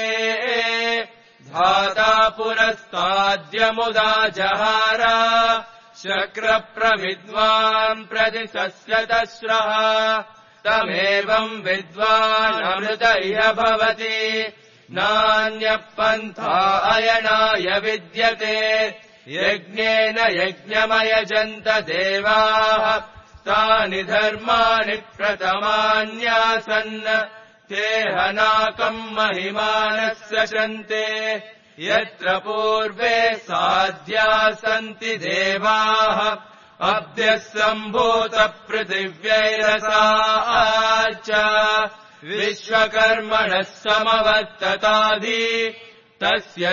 धाता पुरस्ताद्यमुदा जहार शक्रप्रविद्वान् प्रतिशस्यतश्रः तमेवम् विद्वानमृत इह भवति नान्यः पन्था अयनाय विद्यते यज्ञेन यज्ञमयजन्त देवाः तानि धर्माणि प्रथमान्यासन् ते हनाकम् महिमानः सशन्ते यत्र पूर्वे साध्याः सन्ति देवाः अभ्यः सम्भूतपृथिव्यैरसा च विश्वकर्मणः समवर्ततादि तस्य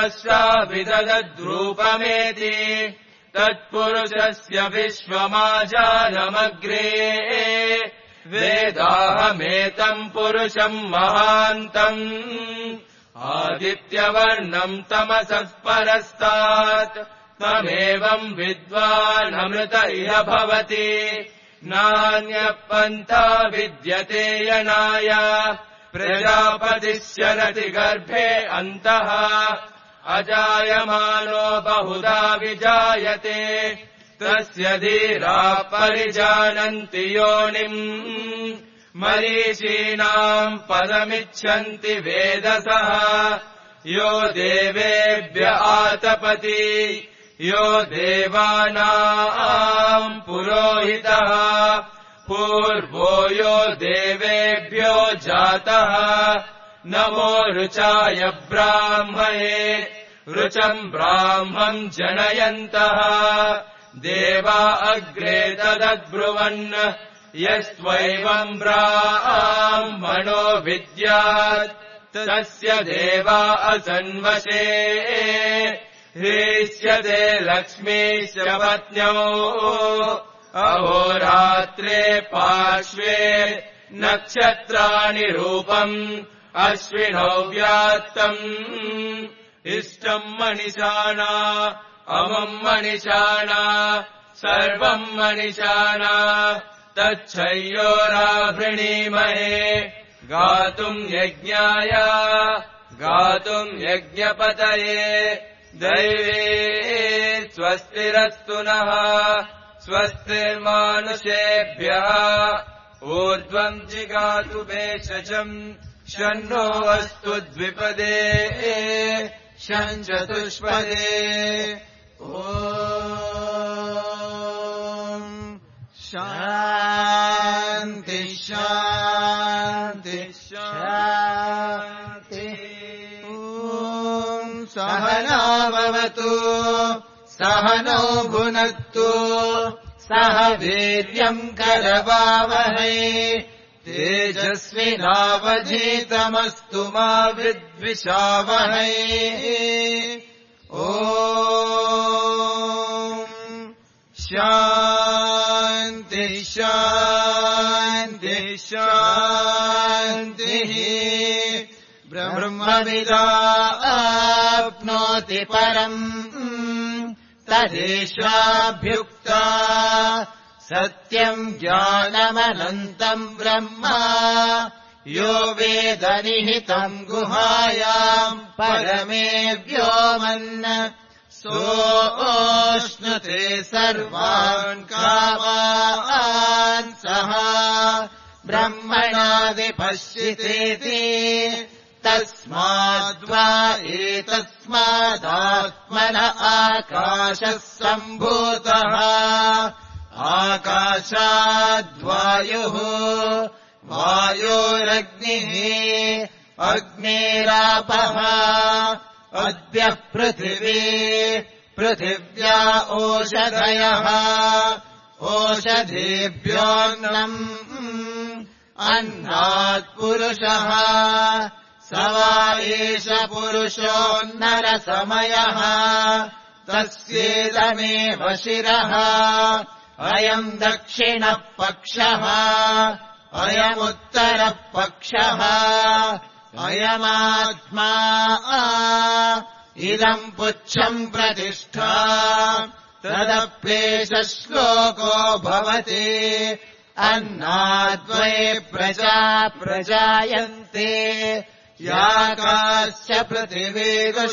त्वशाभिदद्रूपमेति तत्पुरुषस्य विश्वमाजानमग्रे वेदाहमेतम् पुरुषम् महान्तम् आदित्यवर्णम् तमसः परस्तात् तमेवम् विद्वानमृत इह भवति नान्यः पन्था विद्यते यनाय प्रजापतिः शरति गर्भे अन्तः अजायमानो बहुधा विजायते तस्य धीराः परिजानन्ति योनिम् मरीचीनाम् पदमिच्छन्ति वेदसः यो देवेभ्य आतपति यो देवानाम् पुरोहितः पूर्वो यो देवेभ्यो जातः नमो ऋचाय ब्राह्मणे ऋचम् ब्राह्मम् जनयन्तः देवा अग्रे तदब्रुवन् यस्त्वैवम् ब्राह्मणो विद्यात् तस्य देवा असन्वशे ह्रीष्यते लक्ष्मीश्च पत्न्यौ अहोरात्रे पार्श्वे नक्षत्राणि रूपम् अश्विनौ व्यात्तम् इष्टम् मनिषाणा अमम् मनिषाणा सर्वम् मनिषाणा तच्छय्योराभृणीमहे गातुम् यज्ञाय गातुम् यज्ञपतये दैवे स्वस्तिरस्तु नः स्वस्तिर्मानुषेभ्यः ऊर्ध्वम् जिगातु भेषजम् शन्नो अस्तु द्विपदे शञ्चतुष्पदे ॐ शान्ति शान्ति शान्ति सहना भवतु सहनौ भुनक्तु सह वीर्यम् करवावहै तेजस्विनावधीतमस्तु मा विद्विषावहै ॐ शान्ति शान्ति शान्तिः ब्रह्मविदाप्नोति परम् तदेशाभ्युक्ता सत्यम् ज्ञानमनन्तम् ब्रह्म यो वेद निहितम् गुहायाम् परमे व्योमन् सोऽश्नुते सर्वान् कामान् सः ब्रह्मणा विपश्यतेति तस्माद्वा एतस्मादात्मन आकाशः सम्भूतः आकाशाद्वायुः वायोरग्निः अग्निरापः अद्य पृथिवी पृथिव्या ओषधयः ओषधीभ्योऽन्नम् अन्नात् पुरुषः स वा एष पुरुषोन्नरसमयः तस्येदमेव शिरः अयम् दक्षिणः पक्षः अयमुत्तरः पक्षः अयमात्मा इदम् पुच्छम् प्रतिष्ठा तदप्येष श्लोको भवति अन्नाद्वै प्रजा प्रजायन्ते याकाश्च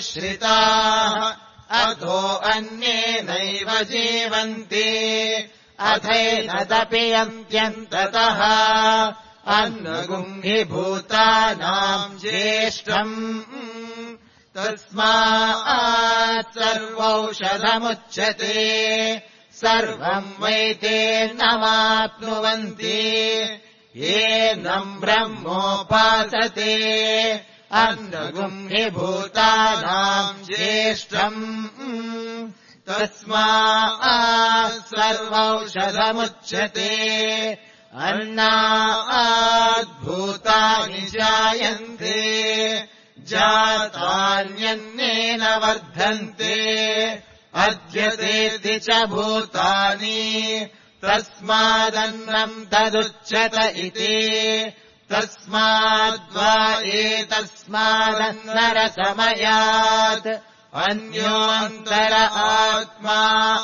पृथिवीगुश्रिताः अधो अन्ये नैव जीवन्ति अथैनदपि यन्त्यन्ततः अन्नगुम्भिभूतानाम् ज्येष्ठम् तस्मात् सर्वौषधमुच्यते सर्वम् वैतेर्नमाप्नुवन्ति येनम् ब्रह्मोपासते अन्नगुम्भिभूतानाम् ज्येष्ठम् तस्मात् सर्वौषधमुच्यते अन्नाद्भूतानि जायन्ते जातान्यन्नेन वर्धन्ते अद्यतेति च भूतानि तस्मादन्नम् तदुच्यत इति तस्माद्वा एतस्मादन्नरसमयात् अन्योऽन्तर आत्मा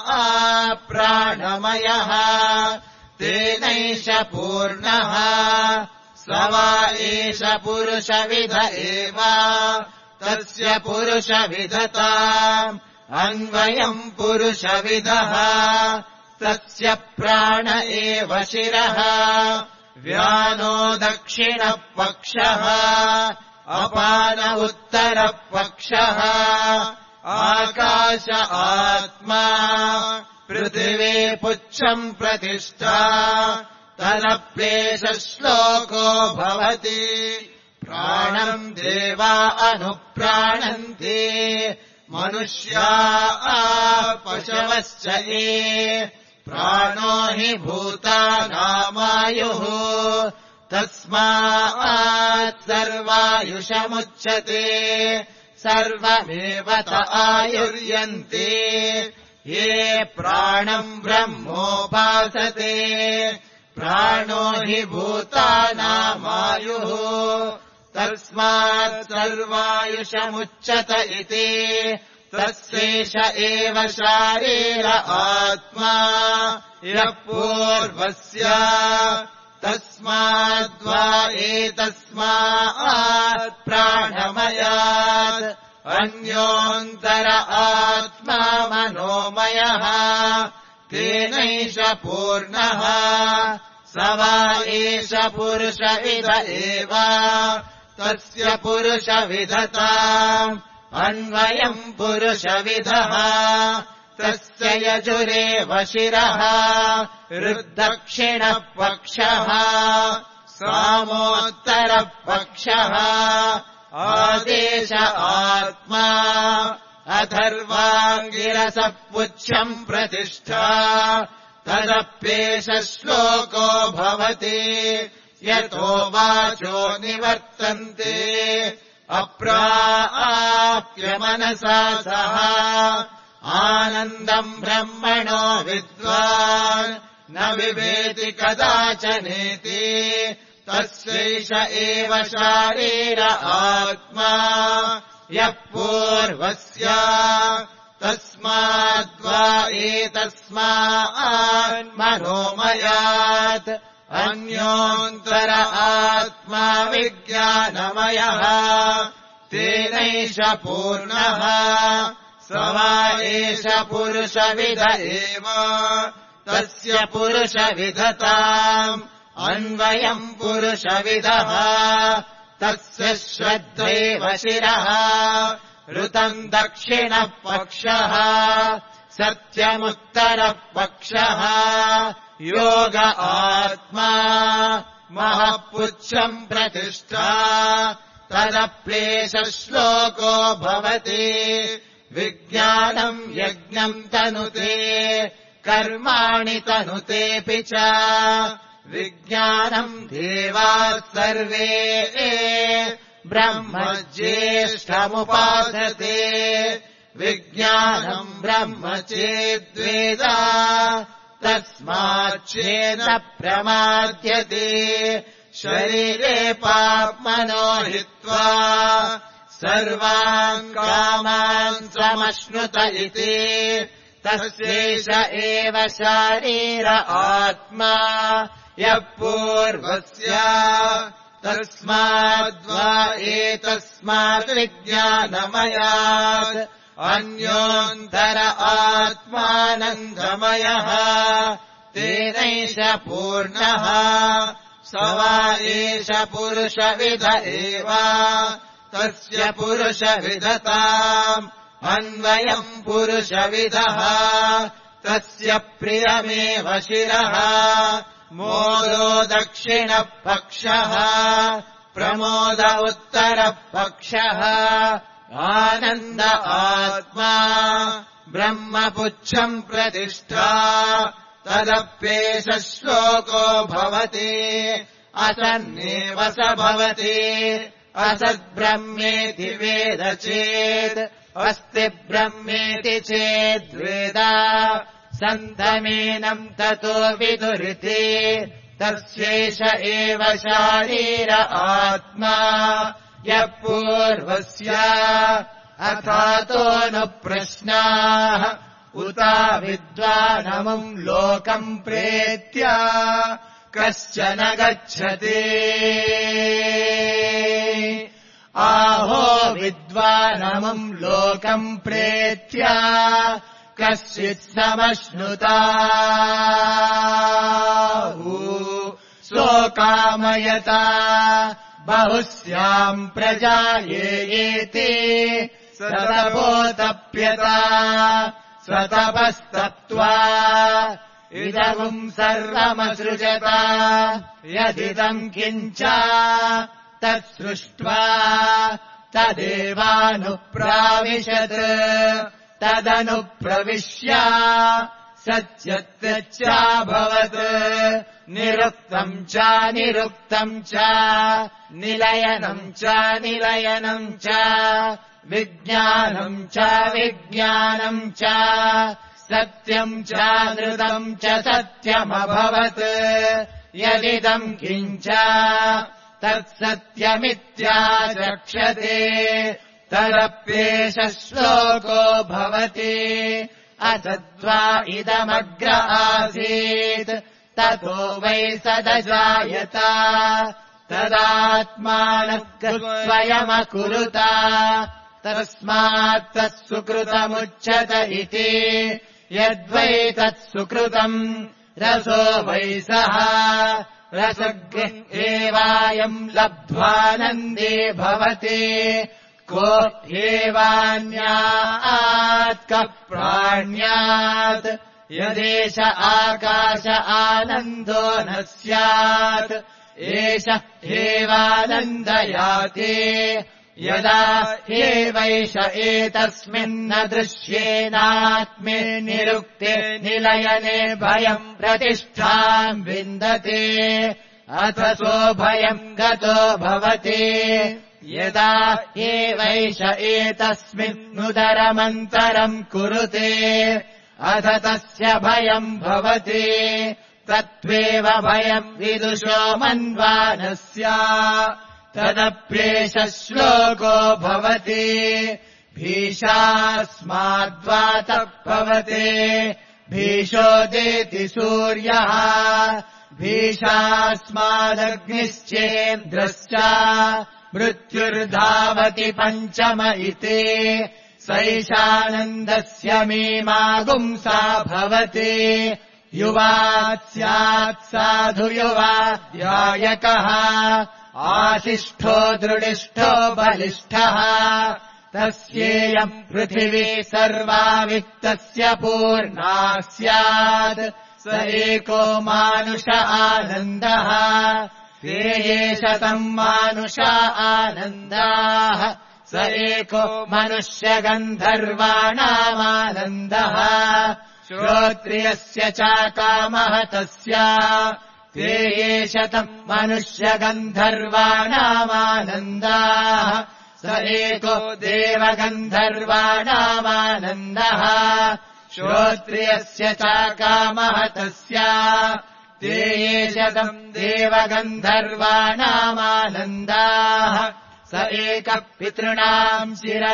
प्राणमयः तेनैष पूर्णः स वा एष पुरुषविद एव तस्य पुरुषविदता अन्वयम् पुरुषविदः तस्य प्राण एव शिरः व्यानो दक्षिणपक्षः अपान उत्तरपक्षः आकाश आत्मा पृथिवी पुच्छम् प्रतिष्ठा तदप्येषश्लोको भवति प्राणम् देवा अनुप्राणन्ति मनुष्या पशवश्च ये प्राणो हि भूतानामायुः तस्मात् सर्वायुषमुच्यते सर्वमेव त आयुर्यन्ति ये प्राणम् ब्रह्मोपासते प्राणो हि भूतानामायुः तस्मात् सर्वायुषमुच्यत इति तस्यैष एव शारीर आत्मा यः पूर्वस्य तस्माद्वा एतस्मात् प्राणमयात् अन्योऽन्तर आत्मा मनोमयः तेनैष पूर्णः स वा एष पुरुषविद एव तस्य पुरुषविदता अन्वयम् पुरुषविदः तस्य यजुरेव शिरः ऋद्दक्षिणपक्षः सामोत्तरपक्षः आदेश आत्मा अथर्वाङ्गिरसः पुच्छम् प्रतिष्ठा तदप्येष श्लोको भवति यतो वाचो निवर्तन्ते अप्राप्य मनसा सह आनन्दम् ब्रह्मणो विद्वान् न विवेति कदाचनेति तस्यैष एव शारीर आत्मा यः पूर्वस्य तस्माद्वा एतस्मात् मनोमयात् अन्योऽन्तर आत्मा विज्ञानमयः तेनैष पूर्णः स वा एष पुरुषविद एव तस्य पुरुषविदताम् अन्वयम् पुरुषविदः तस्य श्रद्धैव शिरः ऋतम् दक्षिणपक्षः सत्यमुत्तरपक्षः योग आत्मा महःपुच्छम् प्रतिष्ठा तदप्येष श्लोको भवति विज्ञानम् यज्ञम् तनुते कर्माणि तनुतेऽपि च विज्ञानम् देवाः सर्वे ब्रह्म ज्येष्ठमुपासते विज्ञानम् ब्रह्म चेद्वेद तस्माच्चेन प्रमाद्यते शरीरे पाप्मनो हित्वा सर्वान् कामान् समश्नुत इति तस्यैष एव शारीर आत्मा यः पूर्वस्य तस्माद्वा एतस्मात् विज्ञानमयात् अन्योऽन्तर आत्मानन्दमयः तेनैष पूर्णः स वा एष पुरुषविद एव तस्य पुरुषविदताम् अन्वयम् पुरुषविदः तस्य प्रियमेव शिरः मोदो दक्षिणपक्षः प्रमोद उत्तरपक्षः आनन्द आत्मा ब्रह्मपुच्छम् प्रतिष्ठा तदप्येष श्लोको भवति असन्नेव स भवति असद्ब्रह्मेति वेद चेत् अस्ति ब्रह्मेति चेद्वेद सन्तमेनम् ततो विदुरिति तस्यैष एव शारीर आत्मा यः पूर्वस्य अथातो न प्रश्नाः उता विद्वानमुम् लोकम् प्रेत्य कश्चन गच्छति आहो विद्वानमुम् लोकम् प्रेत्य कश्चित् समश्नुता सोकामयता बहुस्याम् प्रजायेति सतपोतप्यता स्वतपस्तप्त्वा इदमुम् सर्वमसृजत यदिदम् किञ्च तत्सृष्ट्वा तदेवानुप्राविशत् तदनुप्रविश्य सत्यत्यच्चाभवत् निरुक्तम् च निरुक्तम् च निलयनम् च निलयनम् च विज्ञानम् च विज्ञानम् च सत्यम् च नृतम् च सत्यमभवत् यदिदम् किञ्च तत्सत्यमित्याचक्षते तदप्येष श्लोको भवति असद्वा इदमग्र आसीत् ततो वै सदजायत तदात्मानः स्वयमकुरुत तस्मात् तत्सुकृतमुच्यत इति यद्वै तत्सुकृतम् रसो वै सः रसगृह् एवायम् लब्ध्वानन्दे भवति को ह्येवान्यात् कः प्राण्यात् यदेष आकाश आनन्दो न स्यात् एष ह्येवानन्दयाति यदा ह्येवैष एतस्मिन्न दृश्येनात्मे निरुक्ते निलयने भयम् प्रतिष्ठाम् विन्दते अथ सो भयम् गतो भवति यदा ह्येवैष एतस्मिन्नुदरमन्तरम् कुरुते अथ तस्य भयम् भवति तत्त्वेव भयम् विदुषो मन्वानस्य तदप्येष श्लोको भवति भीषास्माद्वातः भवते भीषोदेति सूर्यः भीषास्मादग्निश्चेन्द्रश्च मृत्युर्धावति पञ्चम इति सैषानन्दस्य मीमागुंसा भवति युवात् स्यात् साधु युवा ध्यायकः आशिष्ठो दृढिष्ठो बलिष्ठः तस्येयम् पृथिवी सर्वा वित्तस्य पूर्णा स्यात् स एको मानुष आनन्दः ते ये शतम् मानुष आनन्दाः स एको मनुष्यगन्धर्वाणामानन्दः श्रोत्रियस्य च कामः तस्य ते ये शतम् मनुष्यगन्धर्वाणामानन्दाः स एको देवगन्धर्वाणामानन्दः श्रोत्रियस्य च कामः तस्य ते ये शतम् देवगन्धर्वाणामानन्दाः स एकः पितॄणाम्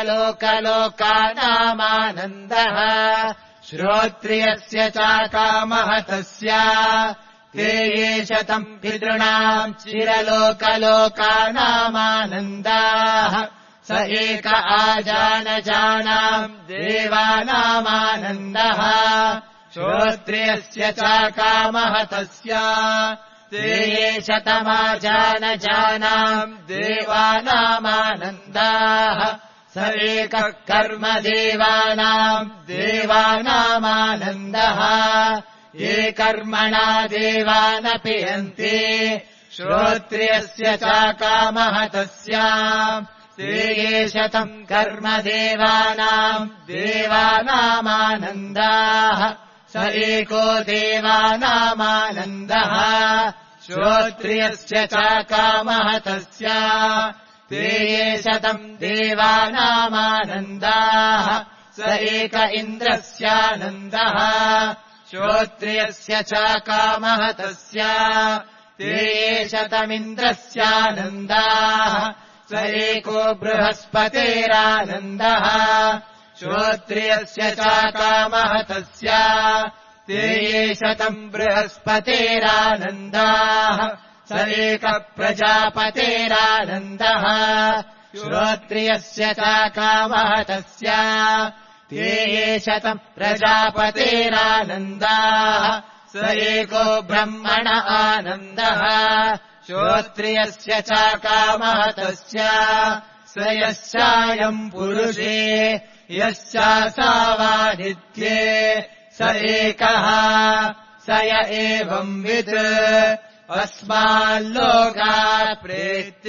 चिरलोकलोकानामानन्दः श्रोत्रियस्य च कामः तस्य ते ये शतम् पितॄणाम् चिरलोकलोकानामानन्दाः स एक आजानजानाम् देवानामानन्दः श्रोत्रियस्य चाकामः तस्य ते ये शतमाजानजानाम् देवानामानन्दाः स एकः कर्म देवानामानन्दः ये कर्मणा देवानपि यन्ति श्रोत्रियस्य चाकामः तस्य ते ये शतम् कर्म देवानामानन्दाः स एको देवानामानन्दः श्रोत्रियस्य चाकामः तस्य ते ये शतम् देवानामानन्दाः स एक इन्द्रस्यानन्दः श्रोत्रियस्य चाकामः तस्य ते ये शतमिन्द्रस्यानन्दाः स एको बृहस्पतेरानन्दः श्रोत्रियस्य चाकामः तस्य ते ये शतम् बृहस्पतेरानन्दाः स एकः प्रजापतेरानन्दः श्रोत्रियस्य चाकामः तस्य ते ये शतम् प्रजापतेरानन्दाः स एको ब्रह्मण आनन्दः श्रोत्रियस्य चाकामः तस्य स यस्यायम् पुरुषे यस्यासावादित्ये स एकः स य एवंवित् अस्माल्लोकात् प्रेत्य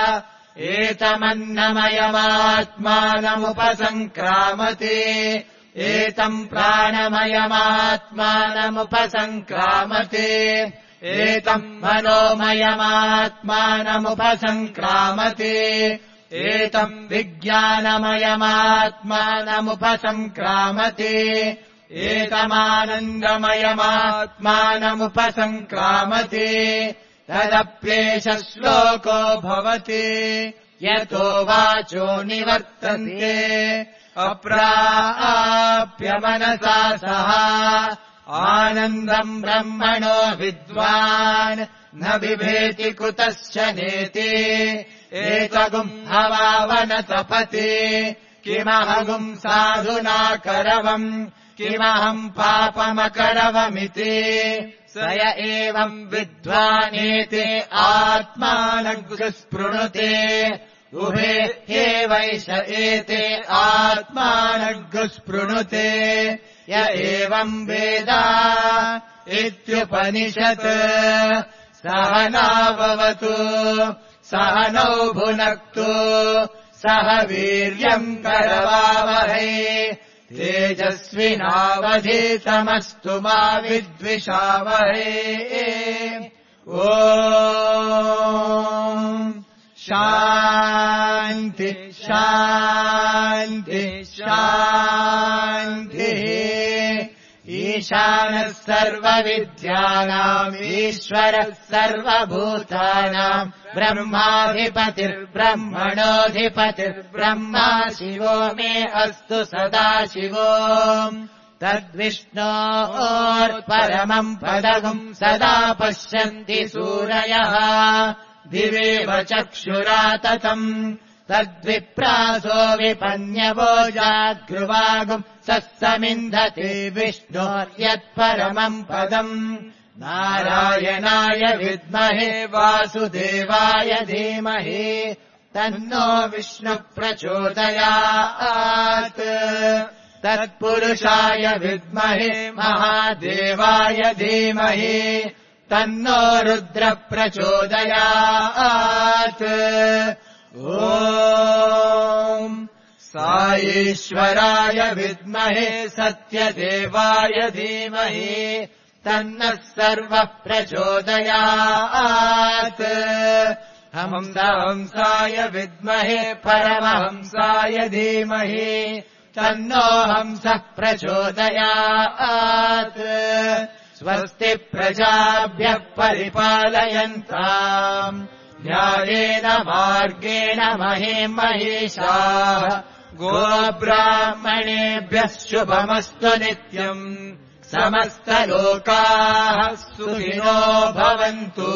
एतमन्नमयमात्मानमुपसङ्क्रामते एतम् प्राणमयमात्मानमुपसङ्क्रामते एतम् मनोमयमात्मानमुपसङ्क्रामते एतम् विज्ञानमयमात्मानमुपसङ्क्रामते एतमानन्दमयमात्मानमुपसङ्क्रामते तदप्येष श्लोको भवति यतो वाचो निवर्तन्ते अप्राप्यमनसा सह आनन्दम् ब्रह्मणो विद्वान् न बिभेति कुतश्च नेति एतगुम् हवावन तपति किमहगुम् साधुना करवम् किमहम् पापमकरवमिति स य एवम् विद्वानेते आत्मानगुस्पृणुते उभे ह्येवैष एते आत्मानगुस्पृणुते य एवम् वेद इत्युपनिषत् सह नाववतु सह नौ भुनक्तु सह वीर्यम् करवावहै तेजस्विनावधीतमस्तु मा विद्विषावहै ॐ शान्ति शान्ति शान्तिः ईशानः सर्वविद्यानाम् ईश्वरः सर्वभूतानाम् ब्रह्माधिपतिर्ब्रह्मणोऽधिपतिर्ब्रह्मा शिवो मे अस्तु सदा शिवो तद्विष्णोर्परमम् पदगुम् सदा पश्यन्ति सूरयः दिवेव चक्षुरा ततम् तद्विप्रासो विपन्यवो जाग्रुवागुम् सत्समिन्धते विष्णोर्यत्परमम् पदम् नारायणाय विद्महे वासुदेवाय धीमहि तन्नो विष्णुः प्रचोदयात् तत्पुरुषाय विद्महे महादेवाय धीमहि तन्नो रुद्रः प्रचोदयात् ॐ साईश्वराय विद्महे सत्यदेवाय धीमहि तन्नः सर्वः प्रचोदयात् हंसाय विद्महे परमहंसाय धीमहि तन्नो हंसः प्रचोदयात् स्वस्ति प्रजाभ्यः परिपालयन्ताम् न्यायेन मार्गेण महिषाः गोब्राह्मणेभ्यः शुभमस्तु नित्यम् समस्तलोकाः सुखिनो भवन्तु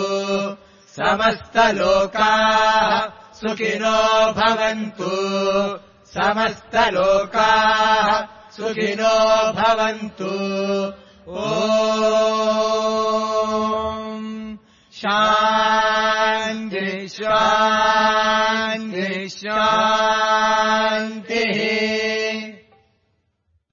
समस्तलोकाः सुखिनो भवन्तु समस्तलोकाः सुखिनो भवन्तु शान्ति शान्ति शान्तिः